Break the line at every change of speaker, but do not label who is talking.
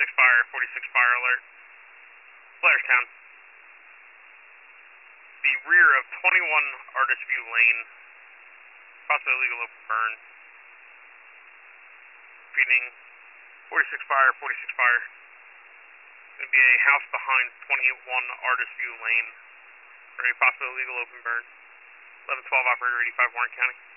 fire, 46 fire alert. Blairstown. The rear of 21 Artist View Lane. Possibly illegal open burn. Repeating, 46 fire, 46 fire. Going to be a house behind 21 Artist View Lane for a possible illegal open burn. 1112 operator 85 Warren County.